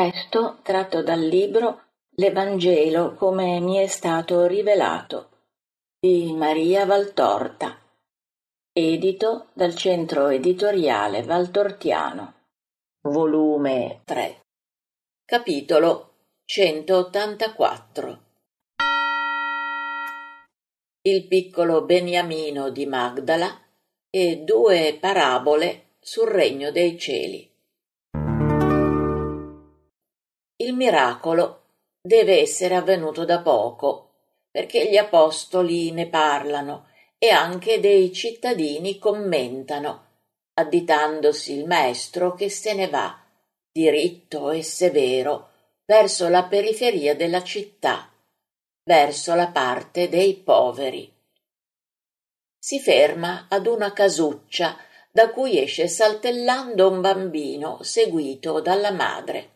Testo tratto dal libro L'Evangelo come mi è stato rivelato di Maria Valtorta, edito dal Centro Editoriale Valtortiano, volume 3, capitolo 184. Il piccolo Beniamino di Magdala e 2 parabole sul regno dei cieli. Il miracolo deve essere avvenuto da poco, perché gli apostoli ne parlano e anche dei cittadini commentano, additandosi il maestro che se ne va, diritto e severo, verso la periferia della città, verso la parte dei poveri. Si ferma ad una casuccia da cui esce saltellando un bambino seguito dalla madre.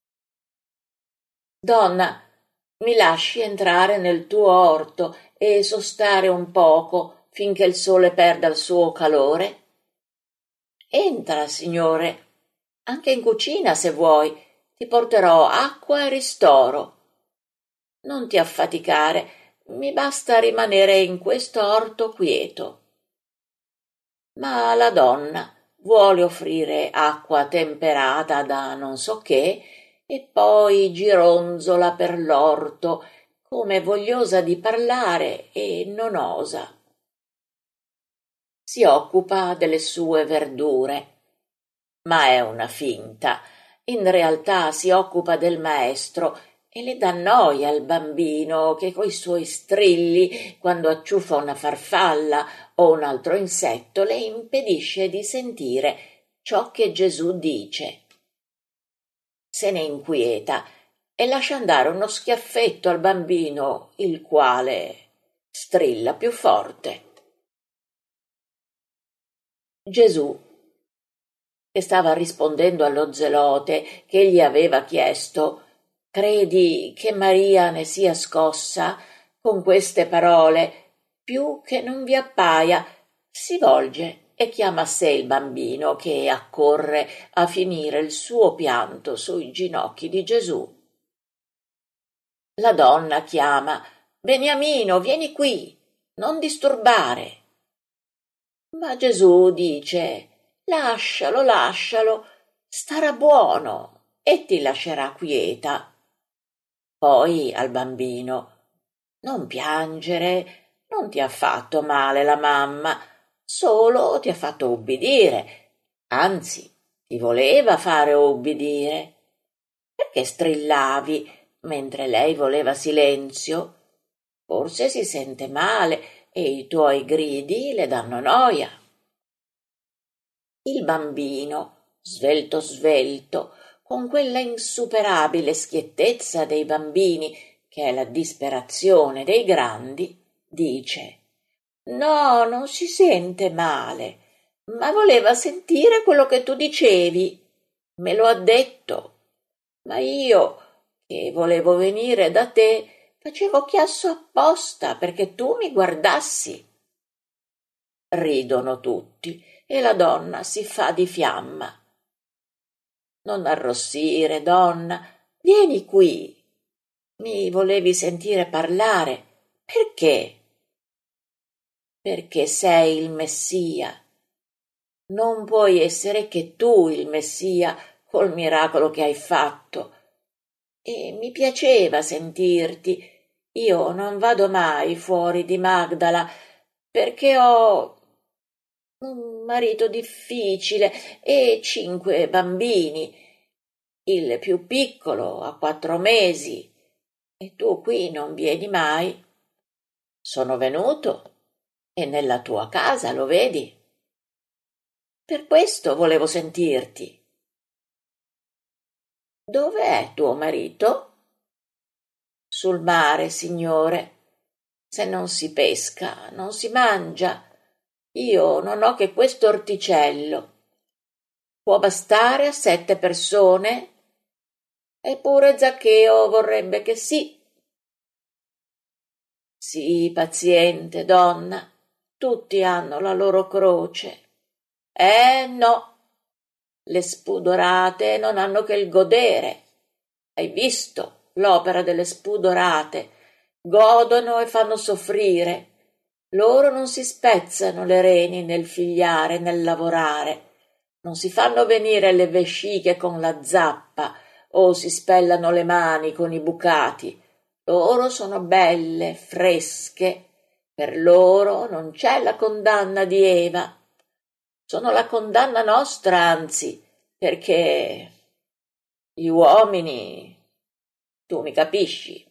«Donna, mi lasci entrare nel tuo orto e sostare un poco finché il sole perda il suo calore?» «Entra, signore, anche in cucina se vuoi, ti porterò acqua e ristoro. Non ti affaticare, mi basta rimanere in questo orto quieto». Ma la donna vuole offrire acqua temperata da non so che e poi gironzola per l'orto come vogliosa di parlare e non osa. Si occupa delle sue verdure, ma è una finta. In realtà si occupa del maestro e le dà noia al bambino che coi suoi strilli, quando acciuffa una farfalla o un altro insetto, le impedisce di sentire ciò che Gesù dice. Se ne inquieta e lascia andare uno schiaffetto al bambino, il quale strilla più forte. Gesù, che stava rispondendo allo zelote che gli aveva chiesto: «Credi che Maria ne sia scossa?» Con queste parole, più che non vi appaia, si volge e chiama a sé il bambino, che accorre a finire il suo pianto sui ginocchi di Gesù. La donna chiama: «Beniamino, vieni qui, non disturbare». Ma Gesù dice: «Lascialo, lascialo, starà buono e ti lascerà quieta». Poi al bambino: «Non piangere, non ti ha fatto male la mamma, solo ti ha fatto ubbidire, anzi ti voleva fare ubbidire. Perché strillavi mentre lei voleva silenzio? Forse si sente male e i tuoi gridi le danno noia». Il bambino, svelto svelto, con quella insuperabile schiettezza dei bambini che è la disperazione dei grandi, dice: «No, non si sente male, ma voleva sentire quello che tu dicevi. Me lo ha detto. Ma io, che volevo venire da te, facevo chiasso apposta perché tu mi guardassi». Ridono tutti e la donna si fa di fiamma. «Non arrossire, donna, vieni qui. Mi volevi sentire parlare. Perché?» «Perché sei il Messia. Non puoi essere che tu il Messia col miracolo che hai fatto. E mi piaceva sentirti. Io non vado mai fuori di Magdala perché ho un marito difficile e 5 bambini. Il più piccolo ha 4 mesi e tu qui non vieni mai. Sono venuto e nella tua casa, lo vedi? Per questo volevo sentirti». «Dov'è tuo marito?» «Sul mare, signore. Se non si pesca, non si mangia. Io non ho che questo orticello. Può bastare a 7 persone? Eppure Zaccheo vorrebbe che sì». «Sii paziente, donna. Tutti hanno la loro croce». No, le spudorate non hanno che il godere. Hai visto l'opera delle spudorate? Godono e fanno soffrire. Loro non si spezzano le reni nel figliare, nel lavorare. Non si fanno venire le vesciche con la zappa o si spellano le mani con i bucati. Loro sono belle, fresche. Per loro non c'è la condanna di Eva. Sono la condanna nostra, anzi, perché gli uomini, tu mi capisci?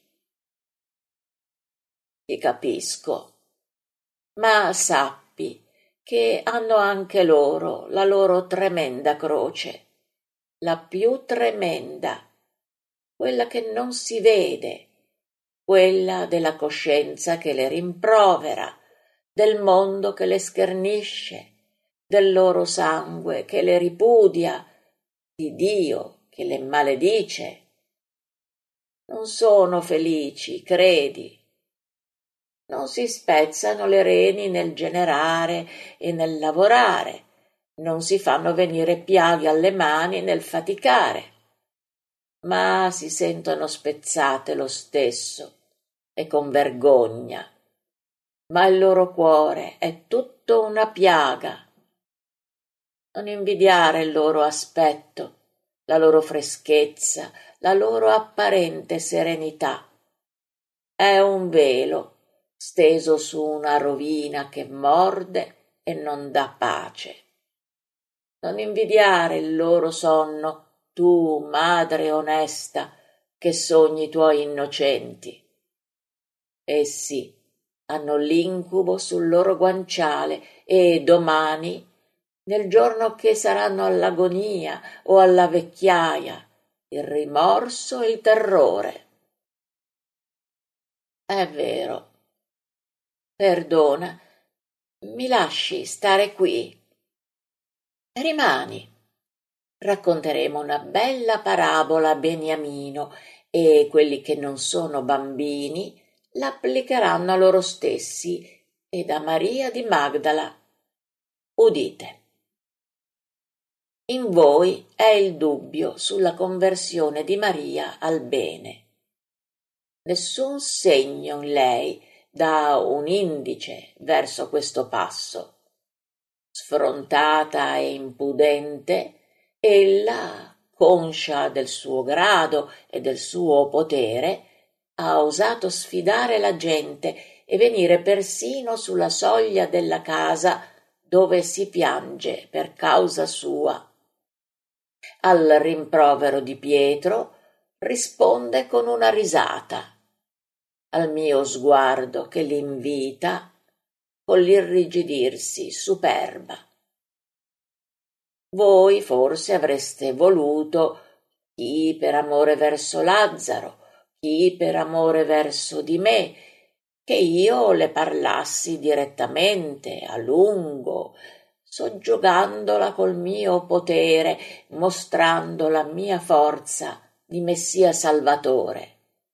Ti capisco, ma sappi che hanno anche loro la loro tremenda croce, la più tremenda, quella che non si vede, quella della coscienza che le rimprovera, del mondo che le schernisce, del loro sangue che le ripudia, di Dio che le maledice. Non sono felici, credi. Non si spezzano le reni nel generare e nel lavorare, non si fanno venire piaghe alle mani nel faticare, ma si sentono spezzate lo stesso e con vergogna. Ma il loro cuore è tutto una piaga. Non invidiare il loro aspetto, la loro freschezza, la loro apparente serenità. È un velo steso su una rovina che morde e non dà pace. Non invidiare il loro sonno, tu, madre onesta, che sogni i tuoi innocenti. Essi hanno l'incubo sul loro guanciale e domani, nel giorno che saranno all'agonia o alla vecchiaia, il rimorso e il terrore. È vero. Perdona, mi lasci stare qui? Rimani. Racconteremo una bella parabola a Beniamino e quelli che non sono bambini l'applicheranno a loro stessi ed a Maria di Magdala. Udite. In voi è il dubbio sulla conversione di Maria al bene. Nessun segno in lei dà un indice verso questo passo. Sfrontata e impudente, ella, conscia del suo grado e del suo potere, ha osato sfidare la gente e venire persino sulla soglia della casa dove si piange per causa sua. Al rimprovero di Pietro risponde con una risata. Al mio sguardo che l'invita con l'irrigidirsi superba. Voi forse avreste voluto, chi per amore verso Lazzaro, chi per amore verso di me, che io le parlassi direttamente, a lungo, soggiogandola col mio potere, mostrando la mia forza di Messia Salvatore.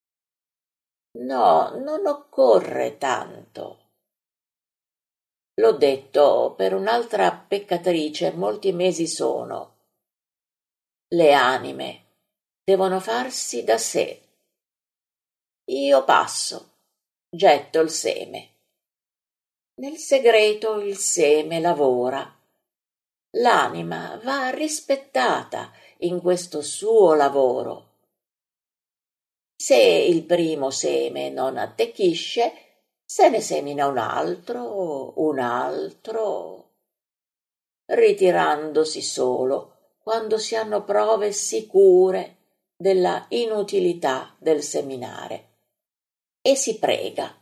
No, non occorre tanto. L'ho detto per un'altra peccatrice molti mesi sono. Le anime devono farsi da sé. Io passo, getto il seme. Nel segreto il seme lavora. L'anima va rispettata in questo suo lavoro. Se il primo seme non attecchisce, se ne semina un altro, ritirandosi solo quando si hanno prove sicure della inutilità del seminare. E si prega.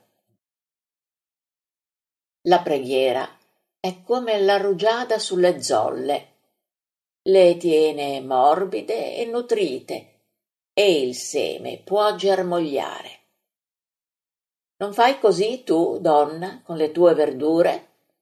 La preghiera è come la rugiada sulle zolle, le tiene morbide e nutrite e il seme può germogliare. Non fai così tu, donna, con le tue verdure?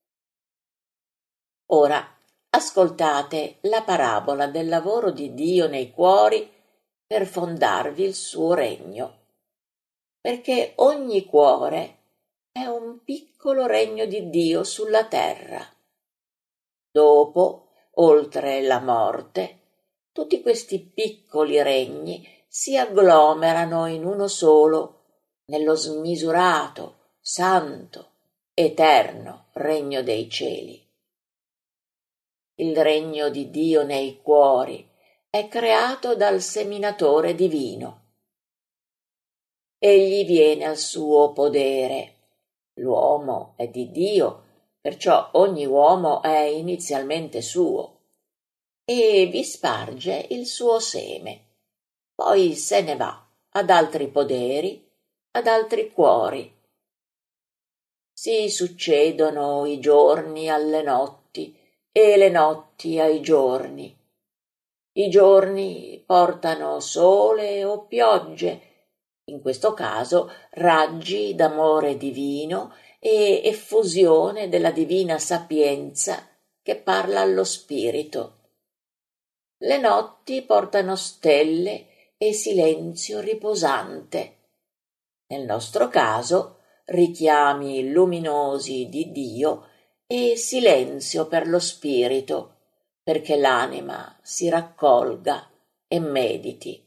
Ora ascoltate la parabola del lavoro di Dio nei cuori per fondarvi il suo regno, perché ogni cuore è un piccolo regno di Dio sulla terra. Dopo, oltre la morte, tutti questi piccoli regni si agglomerano in uno solo, nello smisurato, santo, eterno regno dei cieli. Il regno di Dio nei cuori è creato dal seminatore divino. Egli viene al suo podere. L'uomo è di Dio, perciò ogni uomo è inizialmente suo, e vi sparge il suo seme. Poi se ne va ad altri poderi, ad altri cuori. Si succedono i giorni alle notti e le notti ai giorni. I giorni portano sole o piogge, in questo caso raggi d'amore divino e effusione della divina sapienza che parla allo spirito. Le notti portano stelle e silenzio riposante. Nel nostro caso richiami luminosi di Dio e silenzio per lo spirito, perché l'anima si raccolga e mediti.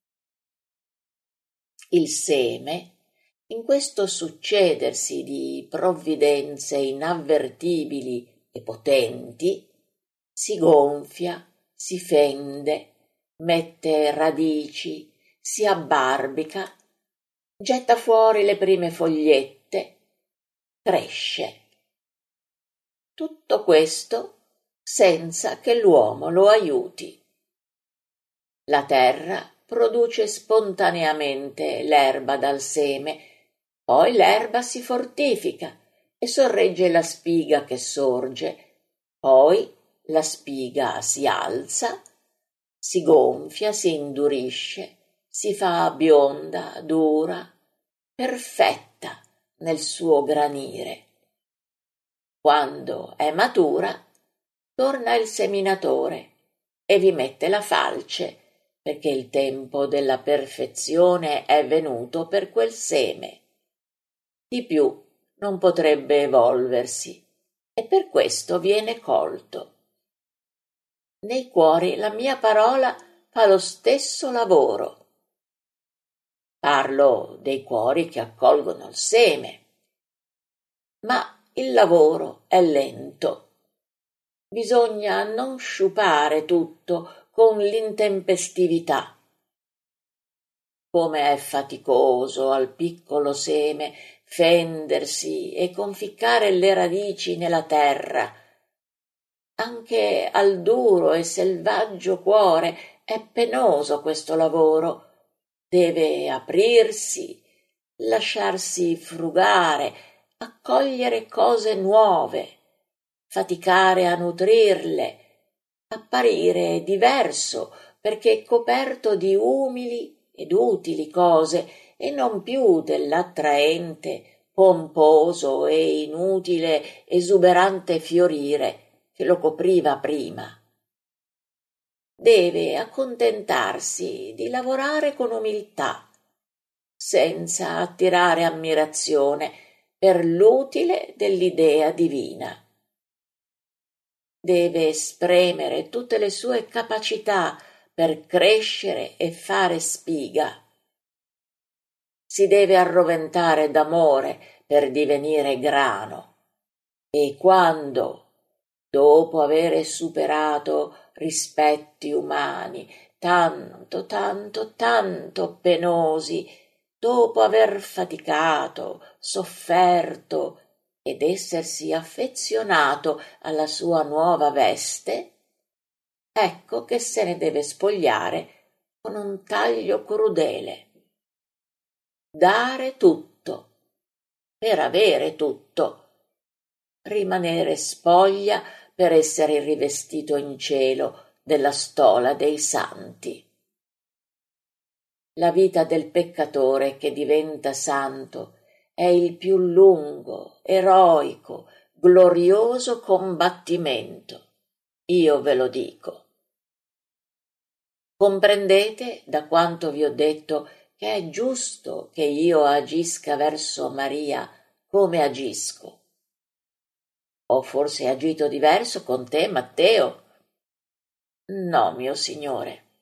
Il seme, in questo succedersi di provvidenze inavvertibili e potenti, si gonfia, si fende, mette radici, si abbarbica, getta fuori le prime fogliette, cresce. Tutto questo senza che l'uomo lo aiuti. La terra produce spontaneamente l'erba dal seme, poi l'erba si fortifica e sorregge la spiga che sorge, poi la spiga si alza, si gonfia, si indurisce, si fa bionda, dura, perfetta nel suo granire. Quando è matura, torna il seminatore e vi mette la falce, perché il tempo della perfezione è venuto per quel seme. Di più non potrebbe evolversi e per questo viene colto. Nei cuori la mia parola fa lo stesso lavoro. Parlo dei cuori che accolgono il seme, ma il lavoro è lento. Bisogna non sciupare tutto con l'intempestività. Come è faticoso al piccolo seme fendersi e conficcare le radici nella terra. Anche al duro e selvaggio cuore è penoso questo lavoro. Deve aprirsi, lasciarsi frugare, accogliere cose nuove, faticare a nutrirle, apparire diverso perché è coperto di umili ed utili cose e non più dell'attraente, pomposo e inutile, esuberante fiorire che lo copriva prima. Deve accontentarsi di lavorare con umiltà, senza attirare ammirazione per l'utile dell'idea divina. Deve spremere tutte le sue capacità per crescere e fare spiga. Si deve arroventare d'amore per divenire grano. E quando, dopo avere superato rispetti umani tanto, tanto, tanto penosi, dopo aver faticato, sofferto ed essersi affezionato alla sua nuova veste, ecco che se ne deve spogliare con un taglio crudele. Dare tutto, per avere tutto, rimanere spoglia per essere rivestito in cielo della stola dei santi. La vita del peccatore che diventa santo è il più lungo, eroico, glorioso combattimento. Io ve lo dico. Comprendete da quanto vi ho detto che è giusto che io agisca verso Maria come agisco. Ho forse agito diverso con te, Matteo? No, mio Signore.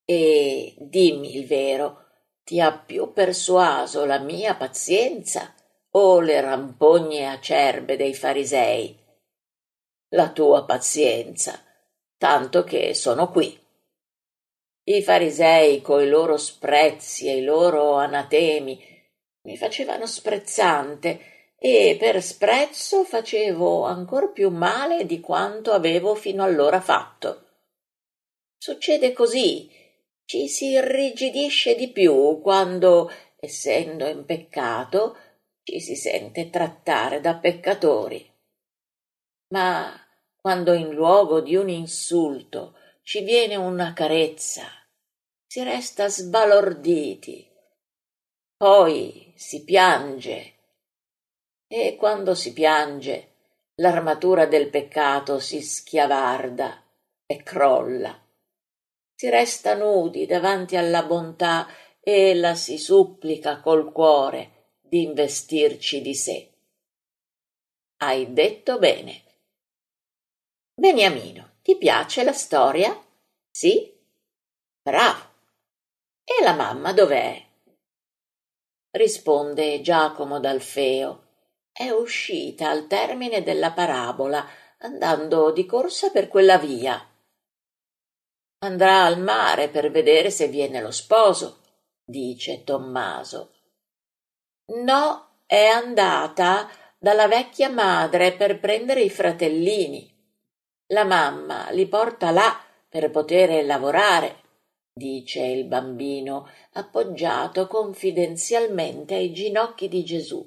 E dimmi il vero, ti ha più persuaso la mia pazienza o le rampogne acerbe dei farisei? La tua pazienza, tanto che sono qui. I farisei coi loro sprezzi e i loro anatemi mi facevano sprezzante e per sprezzo facevo ancor più male di quanto avevo fino allora fatto. Succede così, ci si irrigidisce di più quando, essendo in peccato, ci si sente trattare da peccatori. Ma quando in luogo di un insulto ci viene una carezza, si resta sbalorditi. Poi si piange e quando si piange l'armatura del peccato si schiavarda e crolla. Si resta nudi davanti alla bontà e la si supplica col cuore di investirci di sé. Hai detto bene. Beniamino, ti piace la storia? Sì? Bravo. E la mamma dov'è? Risponde Giacomo d'Alfeo. È uscita al termine della parabola, andando di corsa per quella via. Andrà al mare per vedere se viene lo sposo, dice Tommaso. No, è andata dalla vecchia madre per prendere i fratellini. La mamma li porta là per poter lavorare, dice il bambino, appoggiato confidenzialmente ai ginocchi di Gesù.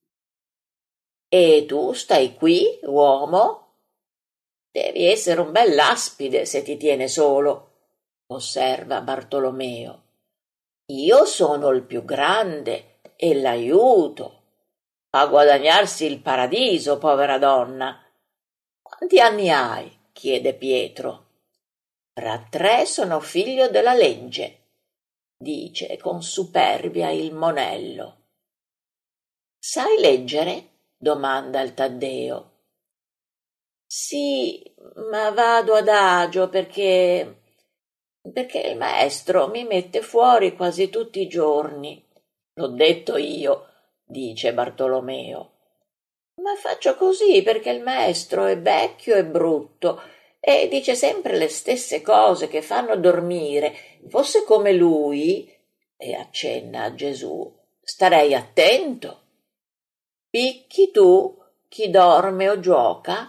E tu stai qui, uomo? Devi essere un bell'aspide se ti tiene solo, osserva Bartolomeo. Io sono il più grande e l'aiuto a guadagnarsi il paradiso, povera donna. Quanti anni hai? Chiede Pietro. Fra 3 sono figlio della legge, dice con superbia il monello. Sai leggere? Domanda il Taddeo. Sì, ma vado adagio perché il maestro mi mette fuori quasi tutti i giorni. L'ho detto io, dice Bartolomeo. Ma faccio così perché il maestro è vecchio e brutto e dice sempre le stesse cose che fanno dormire. Fosse come lui, e accenna a Gesù, starei attento. Picchi tu chi dorme o gioca?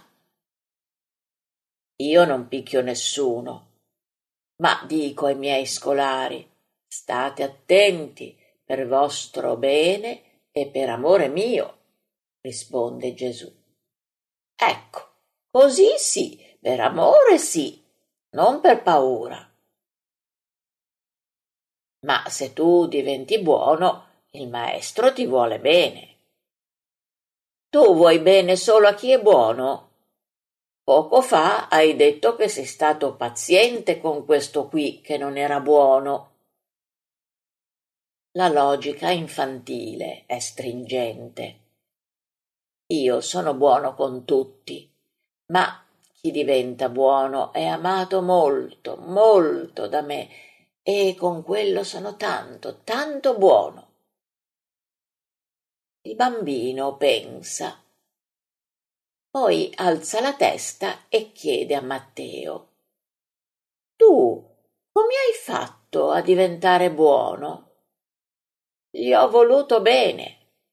Io non picchio nessuno, ma dico ai miei scolari, state attenti per vostro bene e per amore mio, risponde Gesù. Ecco, così sì, per amore sì, non per paura. Ma se tu diventi buono, il maestro ti vuole bene. Tu vuoi bene solo a chi è buono? Poco fa hai detto che sei stato paziente con questo qui che non era buono. La logica infantile è stringente. Io sono buono con tutti, ma chi diventa buono è amato molto, molto da me, e con quello sono tanto, tanto buono. Il bambino pensa, poi alza la testa e chiede a Matteo: Tu come hai fatto a diventare buono? Gli ho voluto bene.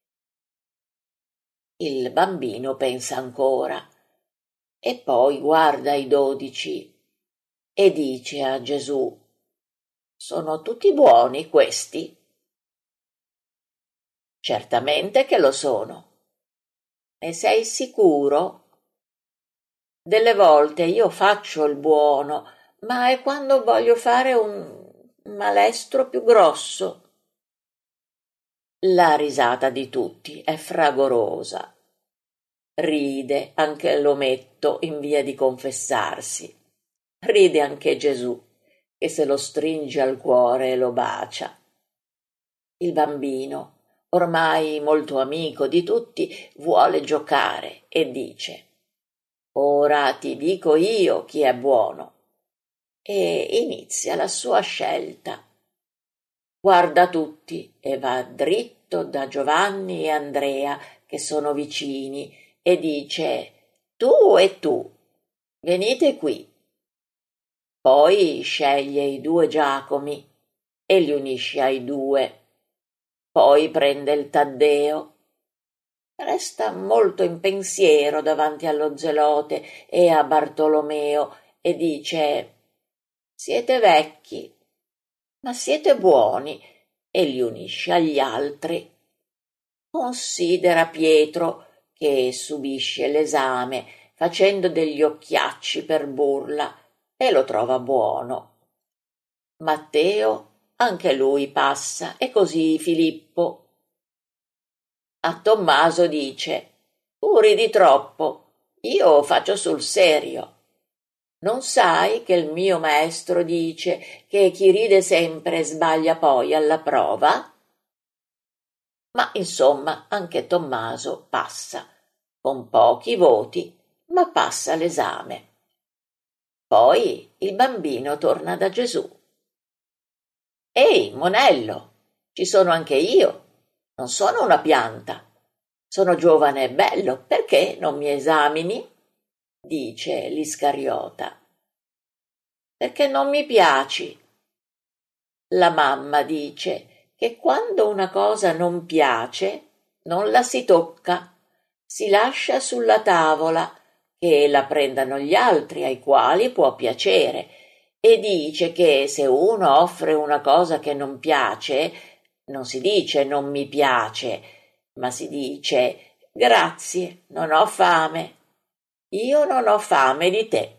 Il bambino pensa ancora e poi guarda i 12 e dice a Gesù: Sono tutti buoni questi? Certamente che lo sono. Ne sei sicuro? Delle volte io faccio il buono, ma è quando voglio fare un malestro più grosso. La risata di tutti è fragorosa. Ride anche l'ometto in via di confessarsi. Ride anche Gesù, che se lo stringe al cuore e lo bacia. Il bambino, ormai molto amico di tutti, vuole giocare e dice: Ora ti dico io chi è buono. e inizia la sua scelta. Guarda tutti e va dritto da Giovanni e Andrea, che sono vicini, e dice: tu e tu, venite qui. Poi sceglie i 2 Giacomi e li unisce ai 2. Poi prende il Taddeo. Resta molto in pensiero davanti allo Zelote e a Bartolomeo e dice: siete vecchi, ma siete buoni, e li unisce agli altri. Considera Pietro, che subisce l'esame facendo degli occhiacci per burla, e lo trova buono. Matteo anche lui passa, e così Filippo. A Tommaso dice: tu ridi troppo, io faccio sul serio. Non sai che il mio maestro dice che chi ride sempre sbaglia poi alla prova? Ma insomma anche Tommaso passa, con pochi voti, ma passa l'esame. Poi il bambino torna da Gesù. Ehi, monello, ci sono anche io, non sono una pianta. Sono giovane e bello, perché non mi esamini? Dice l'Iscariota. Perché non mi piaci. La mamma dice che quando una cosa non piace, non la si tocca, si lascia sulla tavola, che la prendano gli altri ai quali può piacere, e dice che se uno offre una cosa che non piace, non si dice non mi piace, ma si dice: grazie, non ho fame. Io non ho fame di te.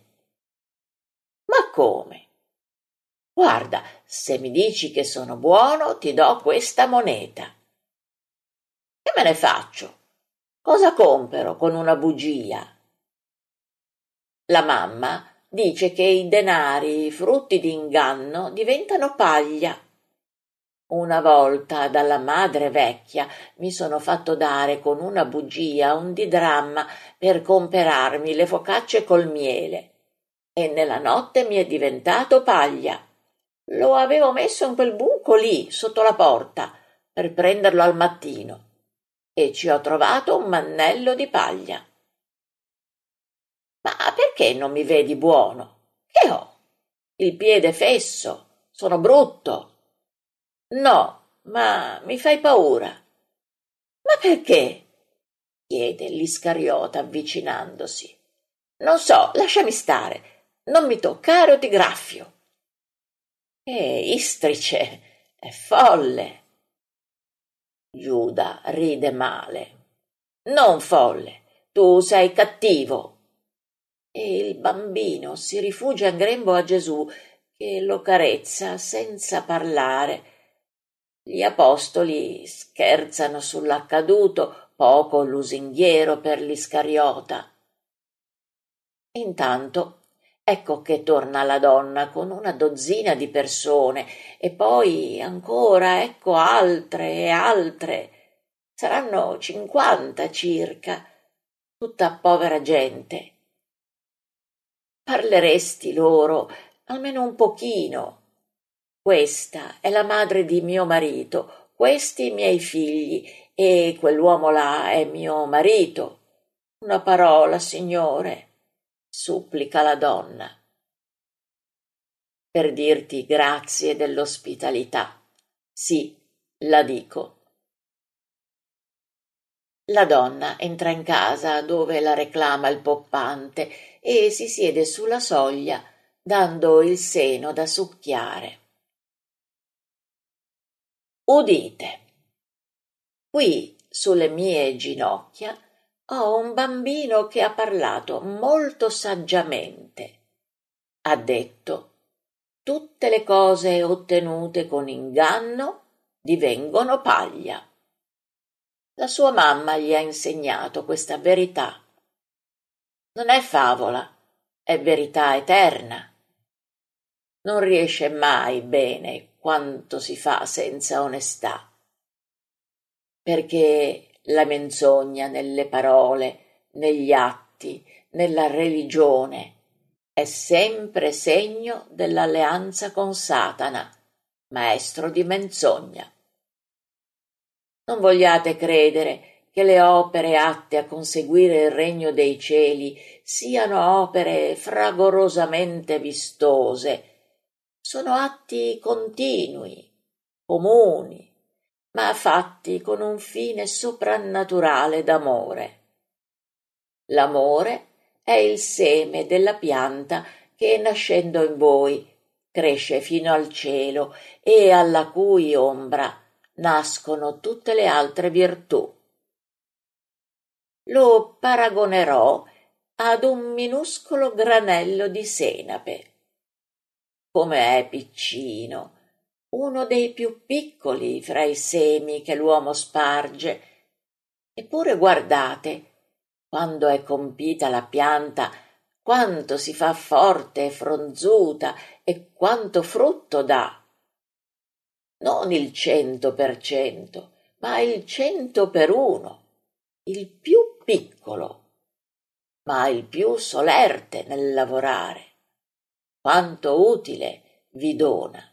Ma come? Guarda, se mi dici che sono buono, ti do questa moneta. Che me ne faccio? Cosa compero con una bugia? La mamma dice che i denari, frutti d'inganno, diventano paglia. Una volta dalla madre vecchia mi sono fatto dare con una bugia un didramma per comperarmi le focacce col miele, e nella notte mi è diventato paglia. Lo avevo messo in quel buco lì, sotto la porta, per prenderlo al mattino, e ci ho trovato un mannello di paglia. Ma perché non mi vedi buono? Che ho? Il piede fesso, sono brutto. No, ma mi fai paura. Ma perché? Chiede l'Iscariota avvicinandosi. Non so, lasciami stare. Non mi toccare o ti graffio. Istrice, è folle. Giuda ride male. Non folle, tu sei cattivo. E il bambino si rifugia in grembo a Gesù, che lo carezza senza parlare. Gli apostoli scherzano sull'accaduto, poco lusinghiero per l'Iscariota. Intanto ecco che torna la donna con una dozzina di persone, e poi ancora ecco altre e altre. Saranno 50 circa, tutta povera gente. Parleresti loro almeno un pochino. Questa è la madre di mio marito, questi i miei figli, e quell'uomo là è mio marito. Una parola, signore, supplica la donna, per dirti grazie dell'ospitalità. Sì, la dico. La donna entra in casa, dove la reclama il poppante, e si siede sulla soglia, dando il seno da succhiare. Udite, qui sulle mie ginocchia ho un bambino che ha parlato molto saggiamente. Ha detto: tutte le cose ottenute con inganno divengono paglia. La sua mamma gli ha insegnato questa verità. Non è favola, è verità eterna. Non riesce mai bene quanto si fa senza onestà, perché la menzogna nelle parole, negli atti, nella religione è sempre segno dell'alleanza con Satana, maestro di menzogna. Non vogliate credere che le opere atte a conseguire il regno dei cieli siano opere fragorosamente vistose. Sono atti continui, comuni, ma fatti con un fine soprannaturale d'amore. L'amore è il seme della pianta che, nascendo in voi, cresce fino al cielo e alla cui ombra nascono tutte le altre virtù. Lo paragonerò ad un minuscolo granello di senape. Come è piccino, uno dei più piccoli fra i semi che l'uomo sparge. Eppure guardate, quando è compita la pianta, quanto si fa forte e fronzuta e quanto frutto dà. Non il 100%, ma il 100 per 1, il più piccolo, ma il più solerte nel lavorare. Quanto utile vi dona.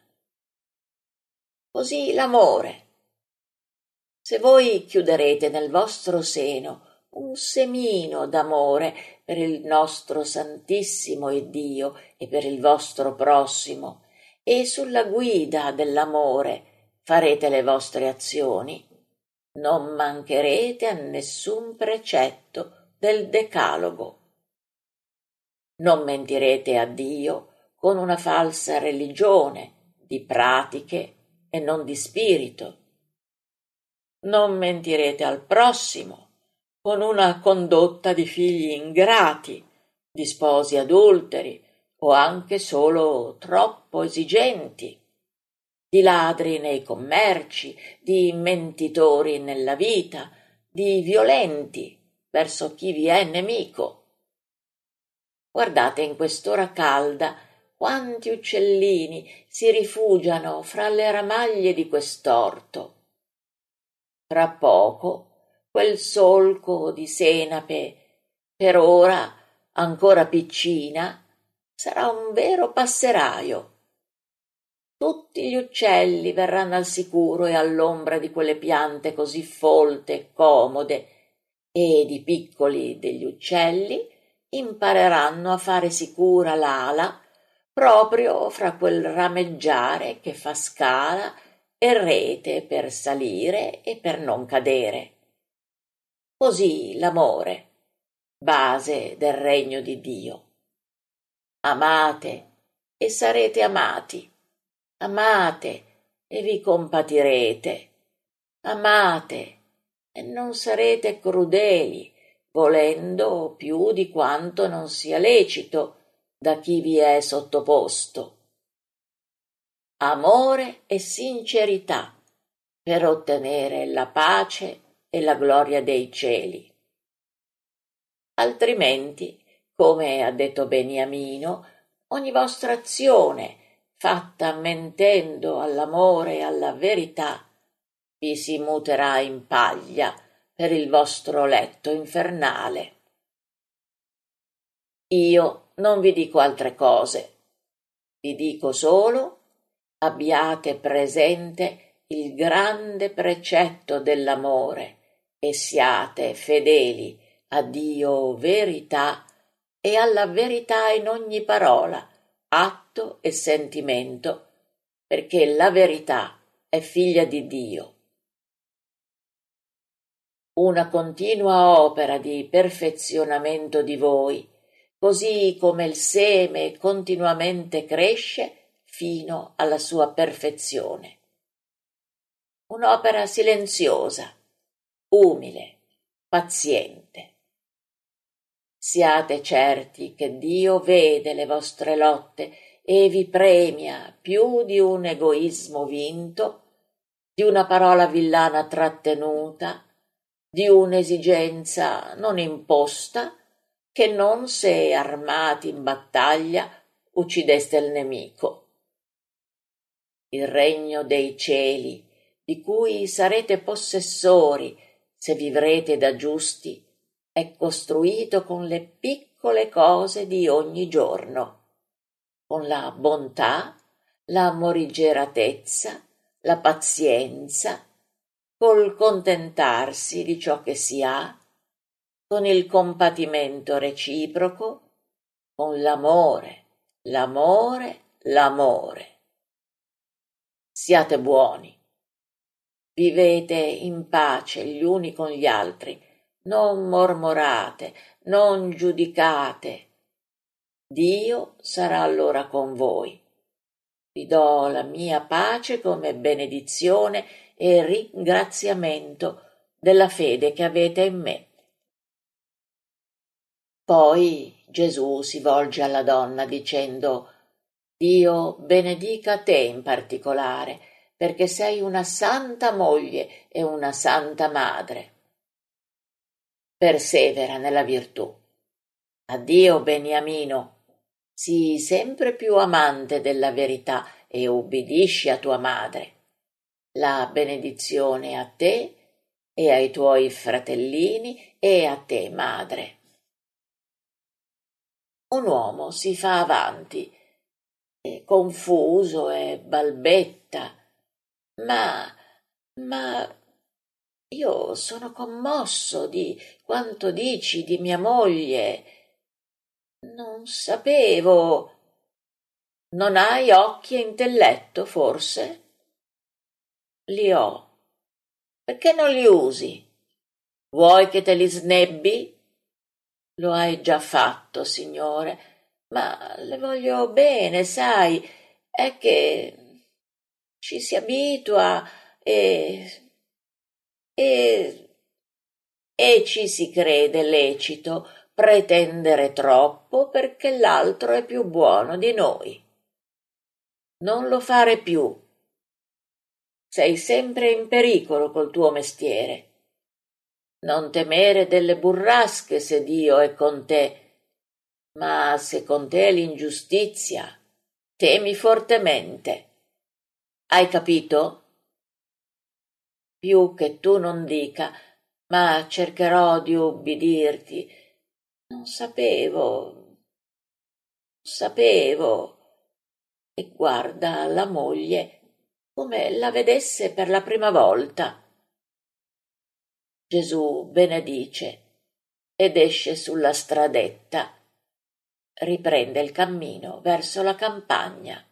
Così l'amore. Se voi chiuderete nel vostro seno un semino d'amore per il nostro Santissimo Iddio e per il vostro prossimo, e sulla guida dell'amore farete le vostre azioni, non mancherete a nessun precetto del Decalogo. Non mentirete a Dio con una falsa religione di pratiche e non di spirito. Non mentirete al prossimo con una condotta di figli ingrati, di sposi adulteri o anche solo troppo esigenti, di ladri nei commerci, di mentitori nella vita, di violenti verso chi vi è nemico. Guardate in quest'ora calda quanti uccellini si rifugiano fra le ramaglie di quest'orto. Tra poco quel solco di senape, per ora ancora piccina, sarà un vero passeraio. Tutti gli uccelli verranno al sicuro e all'ombra di quelle piante così folte e comode, ed i piccoli degli uccelli impareranno a fare sicura l'ala proprio fra quel rameggiare che fa scala e rete per salire e per non cadere. Così l'amore, base del regno di Dio. Amate e sarete amati. Amate e vi compatirete. Amate e non sarete crudeli, volendo più di quanto non sia lecito da chi vi è sottoposto. Amore e sincerità per ottenere la pace e la gloria dei cieli. Altrimenti, come ha detto Beniamino, ogni vostra azione, fatta mentendo all'amore e alla verità, vi si muterà in paglia per il vostro letto infernale. Io non vi dico altre cose, vi dico solo: abbiate presente il grande precetto dell'amore e siate fedeli a Dio verità e alla verità in ogni parola, atto e sentimento, perché la verità è figlia di Dio. Una continua opera di perfezionamento di voi, così come il seme continuamente cresce fino alla sua perfezione. Un'opera silenziosa, umile, paziente. Siate certi che Dio vede le vostre lotte e vi premia più di un egoismo vinto, di una parola villana trattenuta, di un'esigenza non imposta, che non se, armati in battaglia, uccideste il nemico. Il regno dei cieli, di cui sarete possessori se vivrete da giusti, è costruito con le piccole piccole cose di ogni giorno, con la bontà, la morigeratezza, la pazienza, col contentarsi di ciò che si ha, con il compatimento reciproco, con l'amore, l'amore. Siate buoni, vivete in pace gli uni con gli altri, non mormorate, non giudicate. Dio sarà allora con voi. Vi do la mia pace come benedizione e ringraziamento della fede che avete in me. Poi Gesù si volge alla donna dicendo: Dio benedica te in particolare, perché sei una santa moglie e una santa madre. Persevera nella virtù. Addio, Beniamino, sii sempre più amante della verità e ubbidisci a tua madre. La benedizione a te e ai tuoi fratellini e a te, madre. Un uomo si fa avanti, è confuso e balbetta. Ma io sono commosso di quanto dici di mia moglie. Non sapevo. Non hai occhi e intelletto, forse? Li ho. Perché non li usi? Vuoi che te li snebbi? Lo hai già fatto, signore, ma le voglio bene, sai, è che ci si abitua e, e ci si crede lecito pretendere troppo perché l'altro è più buono di noi. Non lo fare più. Sei sempre in pericolo col tuo mestiere. Non temere delle burrasche se Dio è con te, ma se con te è l'ingiustizia, temi fortemente. Hai capito? Più che tu non dica, ma cercherò di ubbidirti. Non sapevo. E guarda la moglie come la vedesse per la prima volta. Gesù benedice ed esce sulla stradetta. Riprende il cammino verso la campagna.